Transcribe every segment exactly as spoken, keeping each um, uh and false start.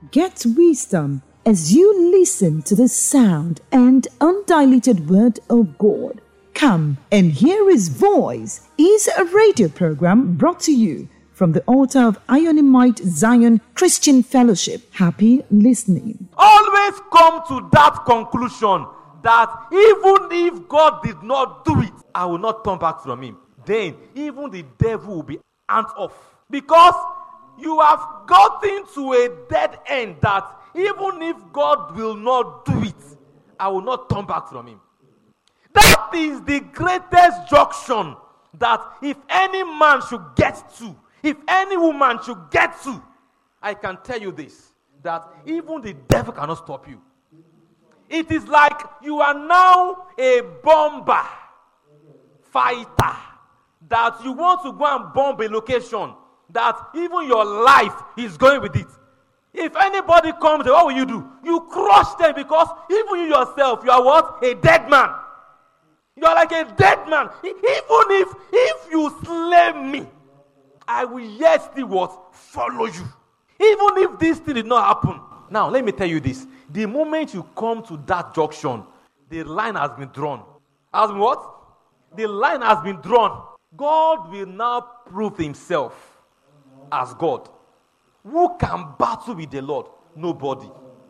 get wisdom as you listen to the sound and undiluted word of God. Come and hear His voice is a radio program brought to you from the altar of Ionimite Zion Christian Fellowship. Happy listening. Always come to that conclusion that even if God did not do it, I will not turn back from Him. Then even the devil will be hands off. Because you have gotten to a dead end that even if God will not do it, I will not turn back from Him. That is the greatest junction that if any man should get to, if any woman should get to, I can tell you this, that even the devil cannot stop you. It is like you are now a bomber, fighter, that you want to go and bomb a location, that even your life is going with it. If anybody comes, what will you do? You crush them, because even you yourself, you are what? A dead man. You are like a dead man. Even if, if you slay me, I will yet still what? Follow you. Even if this thing did not happen. Now, let me tell you this. The moment you come to that junction, the line has been drawn. Has been what? The line has been drawn. God will now prove Himself as God. Who can battle with the Lord? Nobody.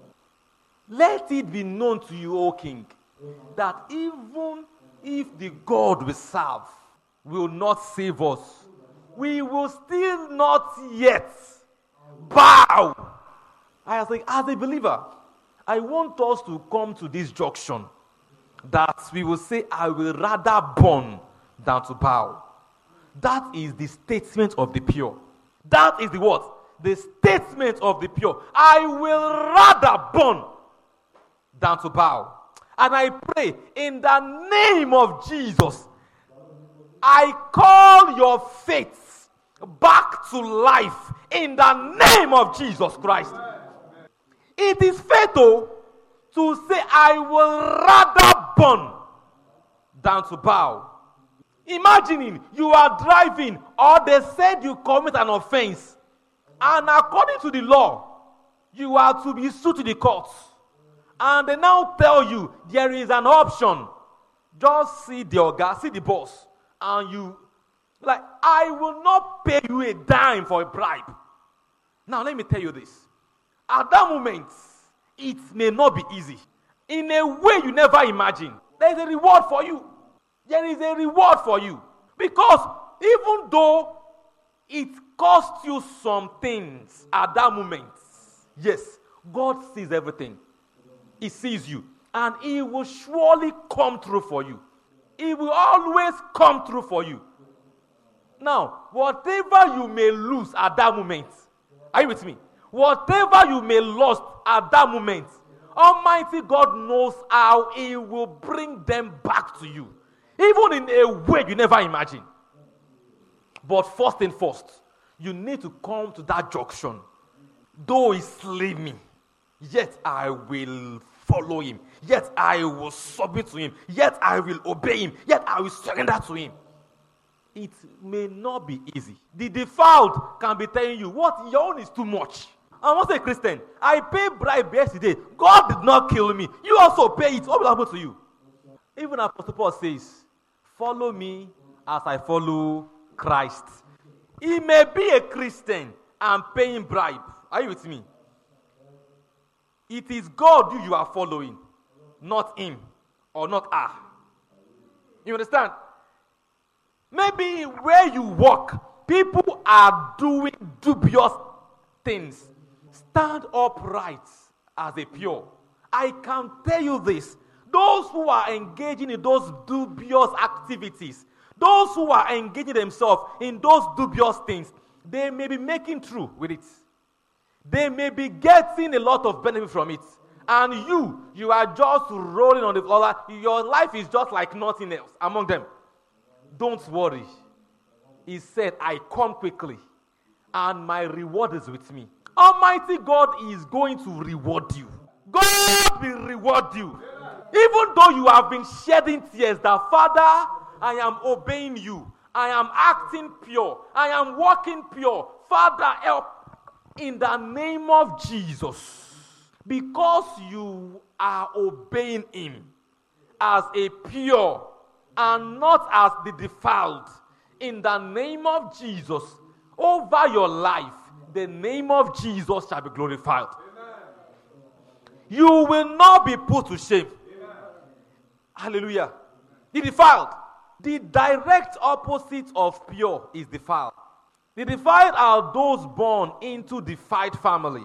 Let it be known to you, O King, that even if the God we serve will not save us, we will still not yet bow. I was like, as a believer, I want us to come to this junction that we will say, I will rather burn than to bow. That is the statement of the pure. That is the what? The statement of the pure. I will rather burn than to bow. And I pray in the name of Jesus, I call your faith back to life in the name of Jesus Christ. It is fatal to say, I will rather burn than to bow. Imagining you are driving, or they said you commit an offense, and according to the law, you are to be sued to the courts. And they now tell you there is an option. Just see the oga, see the boss, and you, like, I will not pay you a dime for a bribe. Now, let me tell you this. At that moment, it may not be easy. In a way you never imagined. There is a reward for you. There is a reward for you. Because even though it costs you some things at that moment, yes, God sees everything. He sees you. And He will surely come through for you. He will always come through for you. Now, whatever you may lose at that moment, are you with me? Whatever you may lose at that moment, Almighty God knows how He will bring them back to you. Even in a way you never imagined. But first and first, you need to come to that junction. Though He slay me, yet I will follow Him. Yet I will submit to Him. Yet I will obey Him. Yet I will surrender to Him. It may not be easy. The defiled can be telling you, what, your own is too much. I want to say, Christian, I paid bribe yesterday. God did not kill me. You also pay it. What will happen to you? Even Apostle Paul says, follow me as I follow Christ. He may be a Christian and paying bribe. Are you with me? It is God you, you are following, not Him or not her. You understand? Maybe where you work, people are doing dubious things. Stand upright as a pure. I can tell you this. Those who are engaging in those dubious activities, those who are engaging themselves in those dubious things, they may be making through with it. They may be getting a lot of benefit from it. And you, you are just rolling on the floor. Your life is just like nothing else among them. Don't worry. He said, I come quickly, and my reward is with me. Almighty God is going to reward you. God will reward you. Even though you have been shedding tears, that Father, I am obeying you. I am acting pure. I am walking pure. Father, help. in the name of Jesus, because you are obeying him as a pure and not as the defiled, in the name of Jesus, over your life, the name of Jesus shall be glorified. Amen. You will not be put to shame. Amen. Hallelujah. The defiled. The direct opposite of pure is defiled. The defiled are those born into defiled family,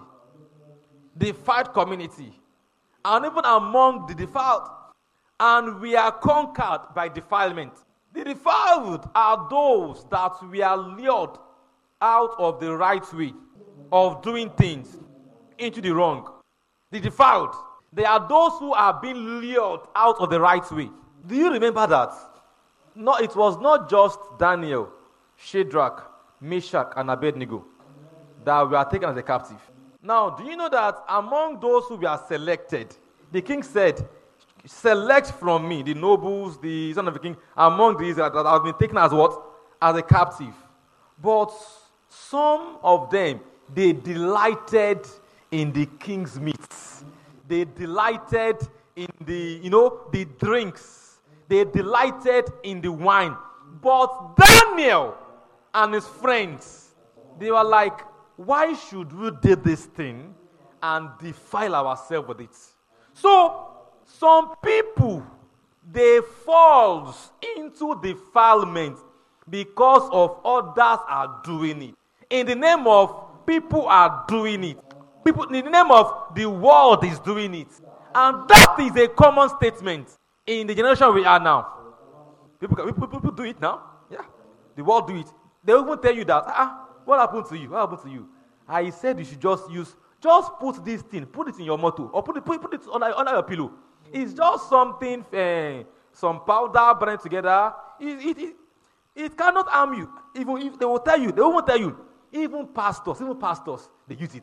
defiled community, and even among the defiled. And we are conquered by defilement. The defiled are those that we are lured out of the right way of doing things into the wrong. The defiled, they are those who are being lured out of the right way. Do you remember that? No, it was not just Daniel, Shadrach, Meshach, and Abednego that were taken as a captive. Now, do you know that among those who were selected, the king said, select from me the nobles, the son of the king, among these that have been taken as what? As a captive. But some of them, they delighted in the king's meats. They delighted in the, you know, the drinks. They delighted in the wine. But Daniel and his friends, they were like, why should we do this thing and defile ourselves with it? So, some people, they fall into defilement because of others are doing it. In the name of people are doing it. People, in the name of the world is doing it. And that is a common statement in the generation we are now. People, people, people do it now. Yeah. The world do it. They even tell you that, ah, what happened to you? What happened to you? I said you should just use, just put this thing, put it in your motto, or put it, put, put it under, under your pillow. It's just something, uh, some powder blended together. It, it, it, it cannot harm you. Even if they will tell you, they won't tell you. Even pastors, even pastors, they use it.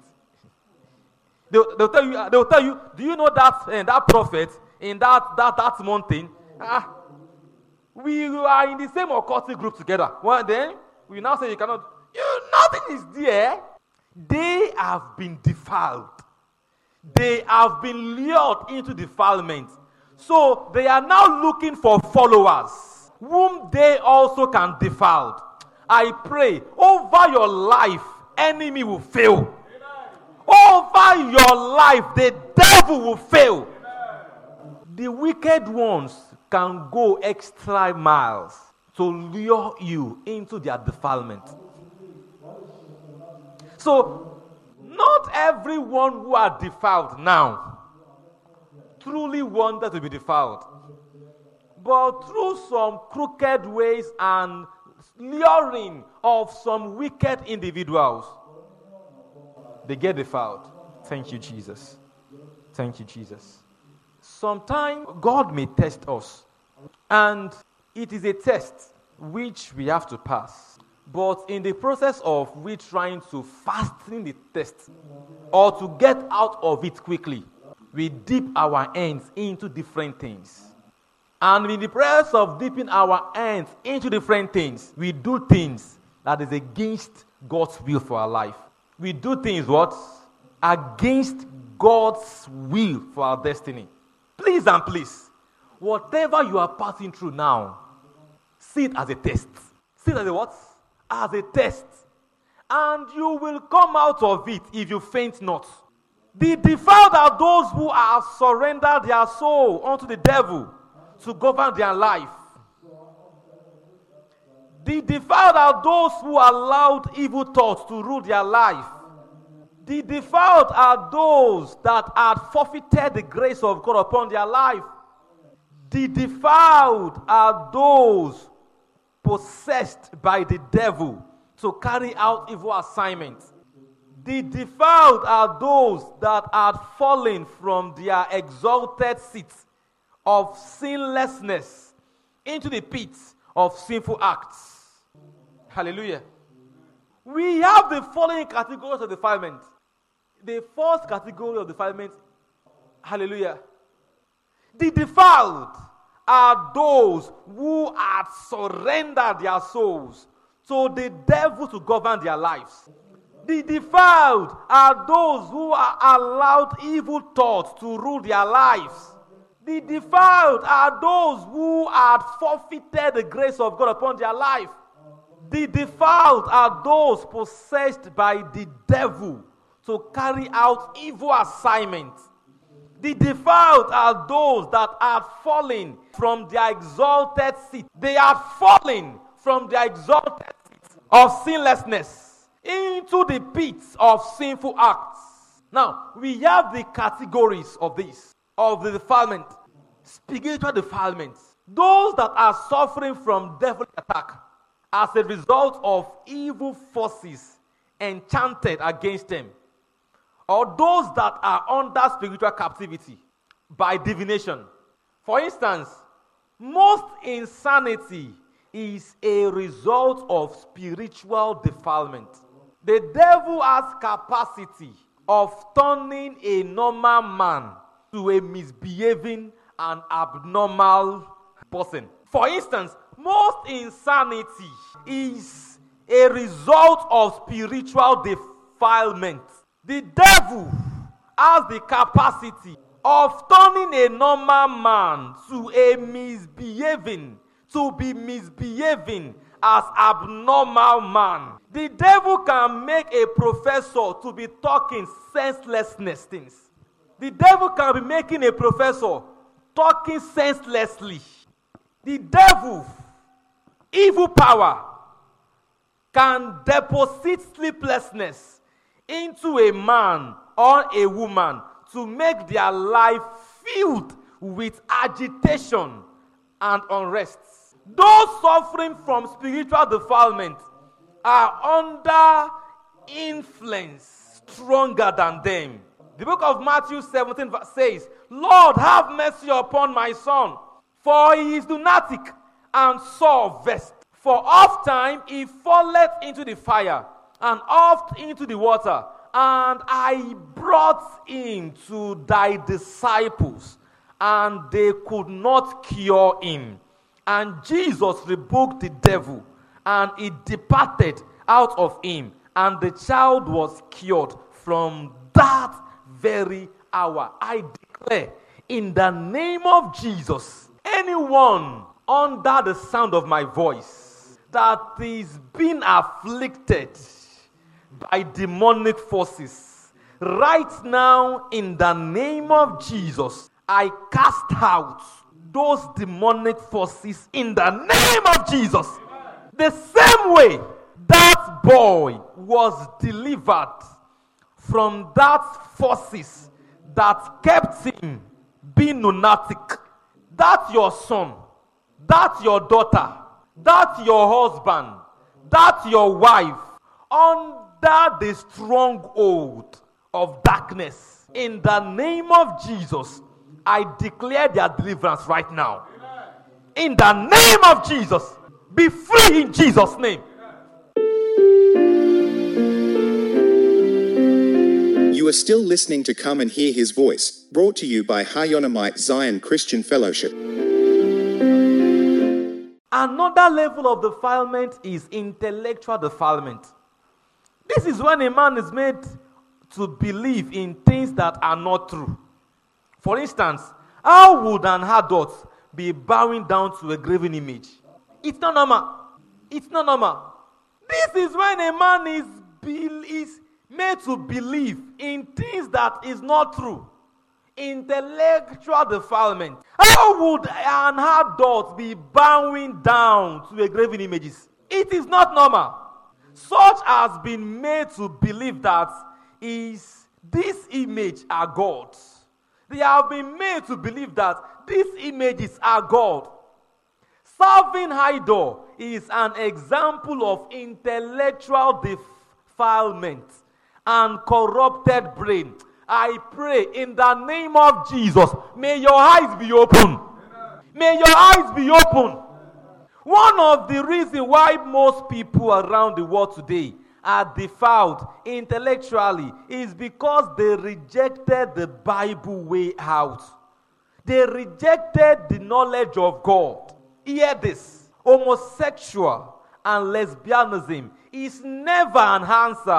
They, they'll tell you. They will tell you. Do you know that uh, that prophet in that that that mountain? Ah, we are in the same occultic group together. Well, then we now say you cannot. You nothing is there. They have been defiled. They have been lured into defilement. So they are now looking for followers whom they also can defile. I pray over your life, enemy will fail. Amen. Over your life, the devil will fail. Amen. The wicked ones can go extra miles to lure you into their defilement. So, not everyone who are defiled now truly wanted to be defiled. But through some crooked ways and luring of some wicked individuals, they get defiled. Thank you, Jesus. Thank you, Jesus. Sometimes God may test us, and it is a test which we have to pass. But in the process of we trying to fasten the test or to get out of it quickly, we dip our hands into different things. And in the process of dipping our hands into different things, we do things that is against God's will for our life. We do things what? Against God's will for our destiny. Please and please, whatever you are passing through now, see it as a test. See it as a what? As a test. And you will come out of it if you faint not. The defiled are those who have surrendered their soul unto the devil to govern their life. The defiled are those who allowed evil thoughts to rule their life. The defiled are those that had forfeited the grace of God upon their life. The defiled are those possessed by the devil to carry out evil assignments. The defiled are those that had fallen from their exalted seats of sinlessness into the pit of sinful acts. Hallelujah. We have the following categories of defilement. The first category of defilement, hallelujah. The defiled are those who had surrendered their souls to the devil to govern their lives. The defiled are those who are allowed evil thoughts to rule their lives. The defiled are those who had forfeited the grace of God upon their life. The defiled are those possessed by the devil to carry out evil assignments. The defiled are those that are fallen from their exalted seat. They are fallen from their exalted seat of sinlessness into the pits of sinful acts. Now, we have the categories of this, of the defilement. Spiritual defilement. Those that are suffering from devil attack as a result of evil forces enchanted against them. Or those that are under spiritual captivity by divination. For instance, most insanity is a result of spiritual defilement. The devil has capacity of turning a normal man to a misbehaving and abnormal person. For instance, most insanity is a result of spiritual defilement. The devil has the capacity of turning a normal man to a misbehaving, to be misbehaving as abnormal man. The devil can make a professor to be talking senselessness things. The devil can be making a professor talking senselessly. The devil, evil power, can deposit sleeplessness into a man or a woman to make their life filled with agitation and unrest. Those suffering from spiritual defilement are under influence stronger than them. The book of Matthew seventeen says, Lord, have mercy upon my son, for he is lunatic and sore vexed. For oft time he falleth into the fire, and oft into the water, and I brought him to thy disciples, and they could not cure him. And Jesus rebuked the devil, and he departed out of him, and the child was cured from that very hour. I declare, in the name of Jesus, anyone under the sound of my voice that is being afflicted by demonic forces, right now, in the name of Jesus, I cast out those demonic forces in the name of Jesus. The same way that boy was delivered from that forces that kept him being lunatic, that your son, that your daughter, that your husband, that your wife, under the stronghold of darkness, in the name of Jesus, I declare their deliverance right now. In the name of Jesus, be free in Jesus' name. You are still listening to Come and Hear His Voice, brought to you by Hayonamite Zion Christian Fellowship. Another level of defilement is intellectual defilement. This is when a man is made to believe in things that are not true. For instance, how would an adult be bowing down to a graven image? It's not normal. It's not normal. This is when a man is, be- is made to believe in things that is not true. Intellectual defilement. How would an adult be bowing down to a graven images? It is not normal. Such has been made to believe that is these images are God. They have been made to believe that these images are God. Serving idol is an example of intellectual defilement and corrupted brain. I pray in the name of Jesus, may your eyes be open. May your eyes be open. One of the reasons why most people around the world today are defiled intellectually is because they rejected the Bible way out. They rejected the knowledge of God. Hear this. Homosexual and lesbianism is never an answer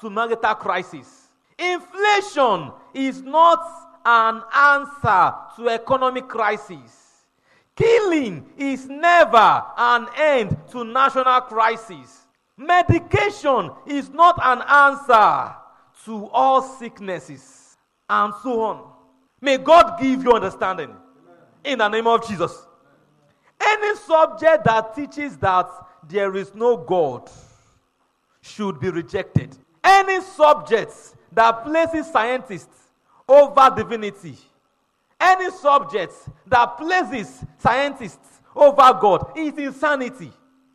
to marital crisis. Inflation is not an answer to economic crisis. Killing is never an end to national crisis. Medication is not an answer to all sicknesses, and so on. May God give you understanding. Amen. In the name of Jesus. Any subject that teaches that there is no God should be rejected. Any subject that places scientists over divinity, any subject that places scientists over God is insanity.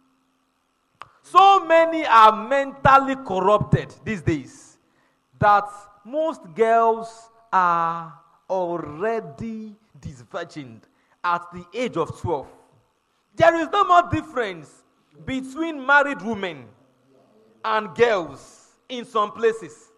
So many are mentally corrupted these days that most girls are already disvirgined at the age of twelve. There is no more difference between married women and girls in some places,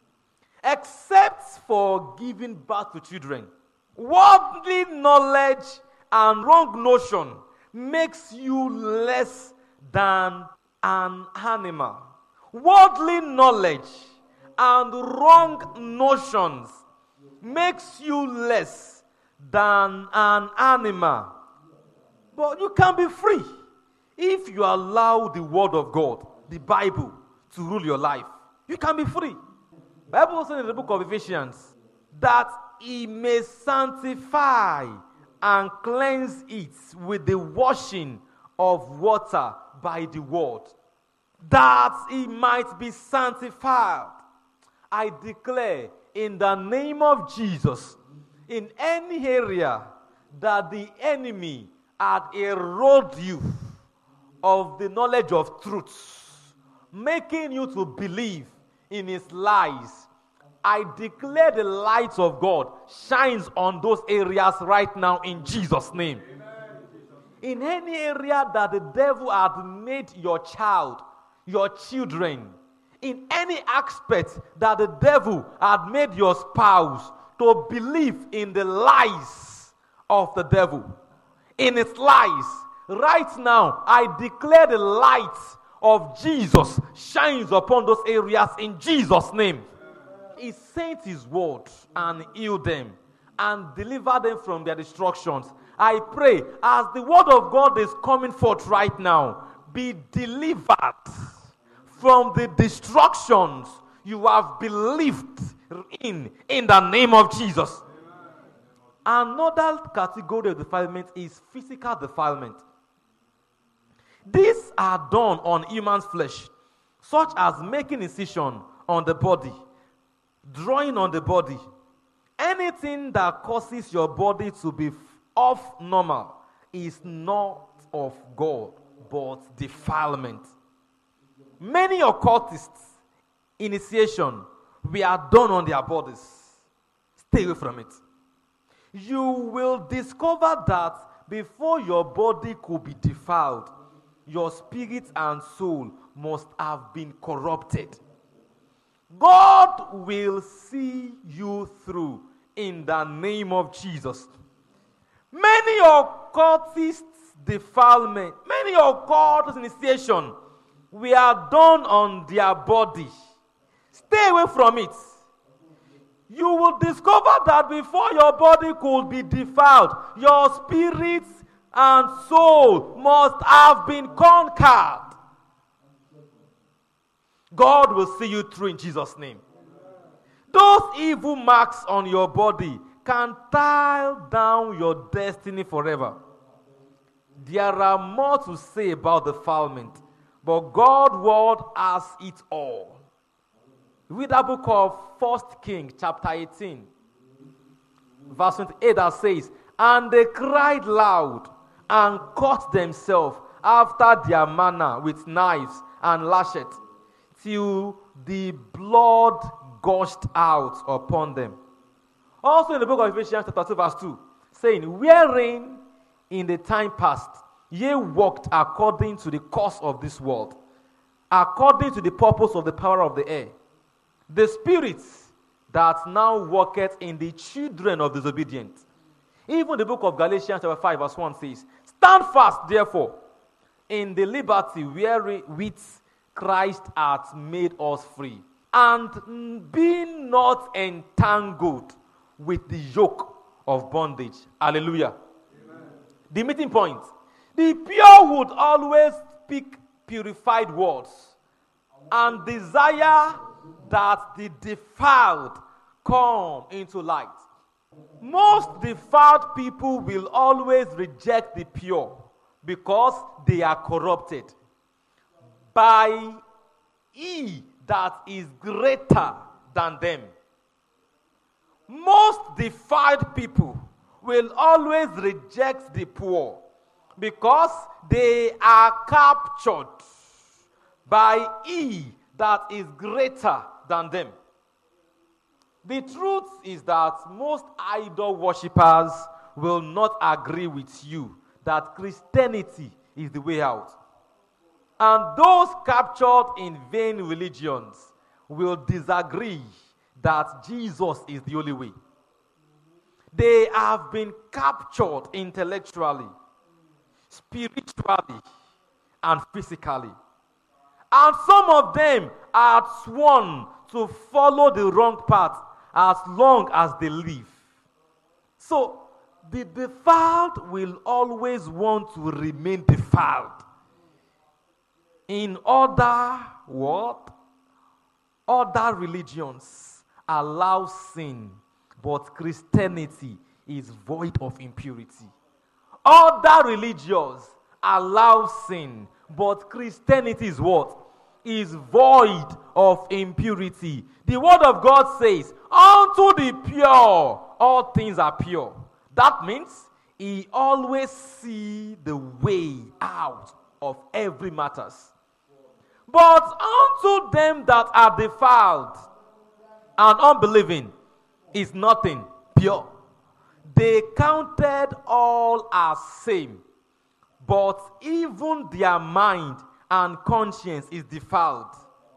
except for giving birth to children. Worldly knowledge and wrong notion makes you less than an animal. Worldly knowledge and wrong notions makes you less than an animal. But you can be free if you allow the word of God, the Bible, to rule your life. You can be free. The Bible says in the book of Ephesians that he may sanctify and cleanse it with the washing of water by the word, that he might be sanctified. I declare in the name of Jesus, in any area that the enemy had eroded you of the knowledge of truth, making you to believe in his lies, I declare the light of God shines on those areas right now in Jesus' name. Amen. In any area that the devil had made your child, your children, in any aspect that the devil had made your spouse to believe in the lies of the devil, in its lies, right now, I declare the light of Jesus shines upon those areas in Jesus' name. He sent his word and healed them and delivered them from their destructions. I pray, as the word of God is coming forth right now, be delivered from the destructions you have believed in, in the name of Jesus. Amen. Another category of defilement is physical defilement. These are done on human flesh, such as making incision on the body, drawing on the body. Anything that causes your body to be off normal is not of God, but defilement. Many occultists' initiation were done on their bodies. Stay away from it. You will discover that before your body could be defiled, your spirit and soul must have been corrupted. God will see you through in the name of Jesus. Many occultists' defilement, many occultists' initiation, we are done on their body. Stay away from it. You will discover that before your body could be defiled, your spirit and soul must have been conquered. God will see you through in Jesus' name. Those evil marks on your body can tie down your destiny forever. There are more to say about defilement, but God's word has it all. Read the book of First Kings, chapter eighteen, verse twenty-eight, that says, "And they cried loud and cut themselves after their manner with knives and lashes, till the blood gushed out upon them." Also in the book of Ephesians, chapter two, verse two, saying, "Wherein in the time past ye walked according to the course of this world, according to the purpose of the power of the air, the spirits that now worketh in the children of disobedience." Even the book of Galatians chapter five verse one says, "Stand fast, therefore, in the liberty wherewith Christ hath made us free. and be not entangled with the yoke of bondage. Hallelujah. Amen. The meeting point. The pure would always speak purified words and desire that the defiled come into light. Most defiled people will always reject the pure because they are corrupted by he that is greater than them. Most defiled people will always reject the poor because they are captured by he that is greater than them. The truth is that most idol worshippers will not agree with you that Christianity is the way out. And those captured in vain religions will disagree that Jesus is the only way. They have been captured intellectually, spiritually, and physically. And some of them are sworn to follow the wrong path as long as they live. So, the defiled will always want to remain defiled. In other what? Other religions allow sin, but Christianity is void of impurity. Other religions allow sin, but Christianity is what? Is void of impurity. The word of God says, unto the pure, all things are pure. That means he always sees the way out of every matters. But unto them that are defiled and unbelieving is nothing pure. They counted all as same, but even their mind and conscience is defiled.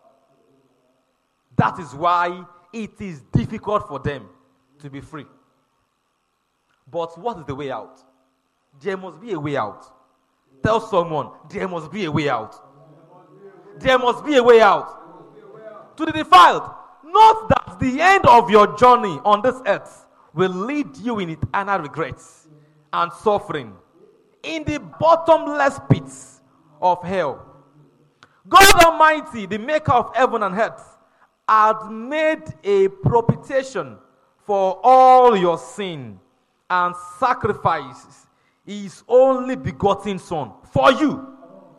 That is why it is difficult for them to be free. But what is the way out? There must be a way out. Tell someone, there must be a way out. There must be a way out. To the defiled, note that the end of your journey on this earth will lead you in eternal regrets and suffering in the bottomless pits of hell. God Almighty, the maker of heaven and earth, had made a propitiation for all your sin and sacrifices his only begotten Son for you.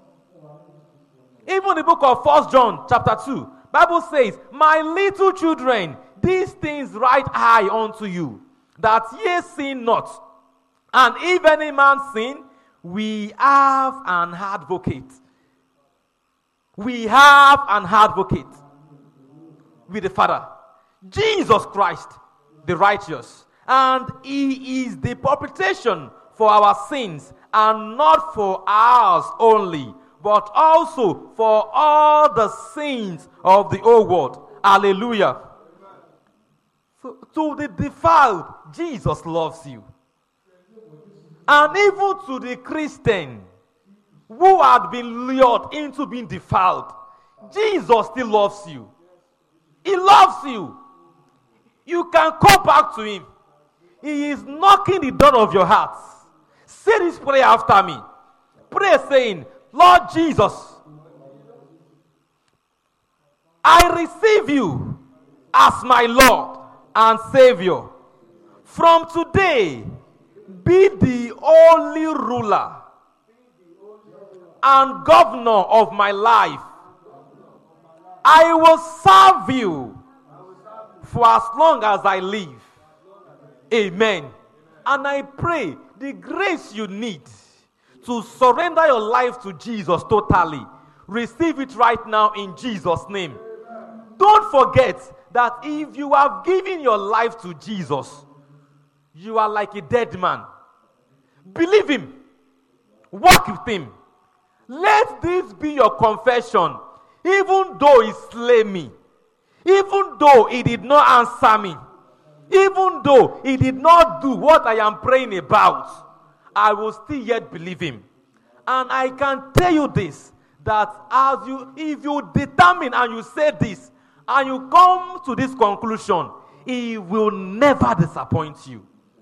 Even the book of First John chapter two, Bible says, my little children, these things write I unto you, that ye sin not. And if any man sin, we have an advocate. We have an advocate with the Father, Jesus Christ, the righteous. And he is the propitiation for our sins, and not for ours only, but also for all the sins of the whole world. Hallelujah. So, to the defiled, Jesus loves you. And even to the Christian who had been lured into being defiled, Jesus still loves you. He loves you. You can come back to him. He is knocking the door of your heart. Say this prayer after me. Pray saying, Lord Jesus, I receive you as my Lord and Savior. From today, be the only ruler and governor of my life. I will serve you for as long as I live. Amen. And I pray the grace you need to surrender your life to Jesus totally. Receive it right now in Jesus' name. Don't forget that if you have given your life to Jesus, you are like a dead man. Believe him. Walk with him. Let this be your confession. Even though he slay me, even though he did not answer me, even though he did not do what I am praying about, I will still yet believe him. And I can tell you this, that as you, if you determine and you say this, and you come to this conclusion, He will never disappoint you.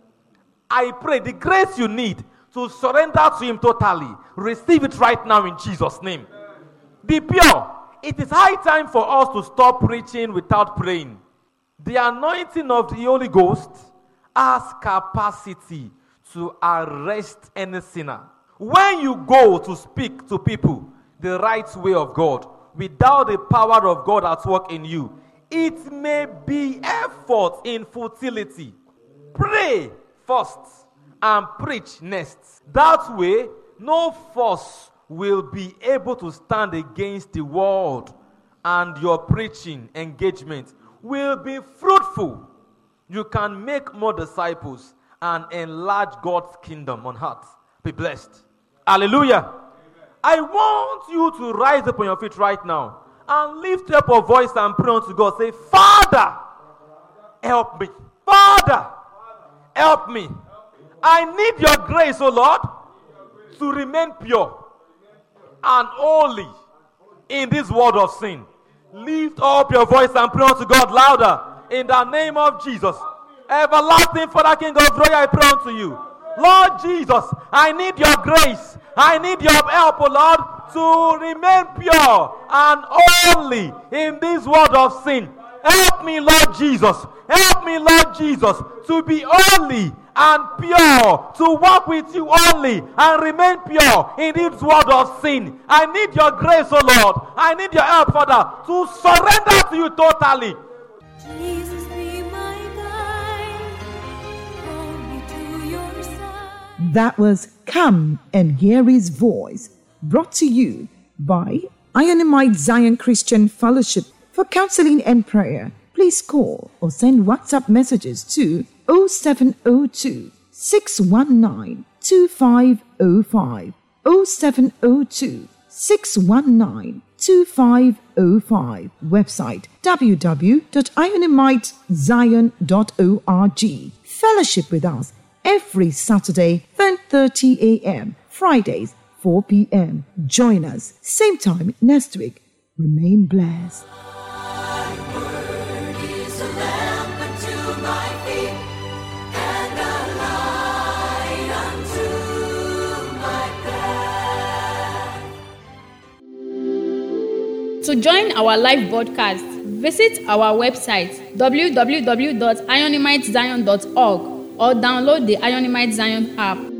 I pray the grace you need to surrender to Him totally, receive it right now in Jesus' name. Be pure. It is high time for us to stop preaching without praying. The anointing of the Holy Ghost has capacity to arrest any sinner. When you go to speak to people the right way of God, without the power of God at work in you, it may be effort in futility. Pray first and preach next. That way, no force will be able to stand against the word, and your preaching engagement will be fruitful. You can make more disciples and enlarge God's kingdom on earth. Be blessed. Hallelujah. Amen. I want you to rise up on your feet right now and lift up your voice and pray unto God. Say, Father, help me. Father, help me. I need your grace, O Lord, to remain pure and holy in this world of sin. Lift up your voice and pray unto God louder in the name of Jesus. Everlasting Father, King of glory, I pray unto you. Lord Jesus, I need your grace. I need your help, O Lord, to remain pure and holy in this world of sin. Help me, Lord Jesus. Help me, Lord Jesus, to be holy and pure, to walk with you only and remain pure in this world of sin. I need your grace, O Lord. I need your help, Father, to surrender to you totally. Jesus, be my guide. Hold me to your side. That was Come and Hear His Voice, brought to you by Ionimite Zion Christian Fellowship. For counseling and prayer, please call or send WhatsApp messages to oh seven oh two, six one nine, two five oh five, oh seven oh two, six one nine, two five oh five. Website w w w dot ionimite zion dot org. Fellowship with us every Saturday, ten thirty a.m., Fridays, four p.m. Join us same time next week. Remain blessed. To join our live broadcast, visit our website w w w dot ionimite zion dot org or download the Ionimite Zion app.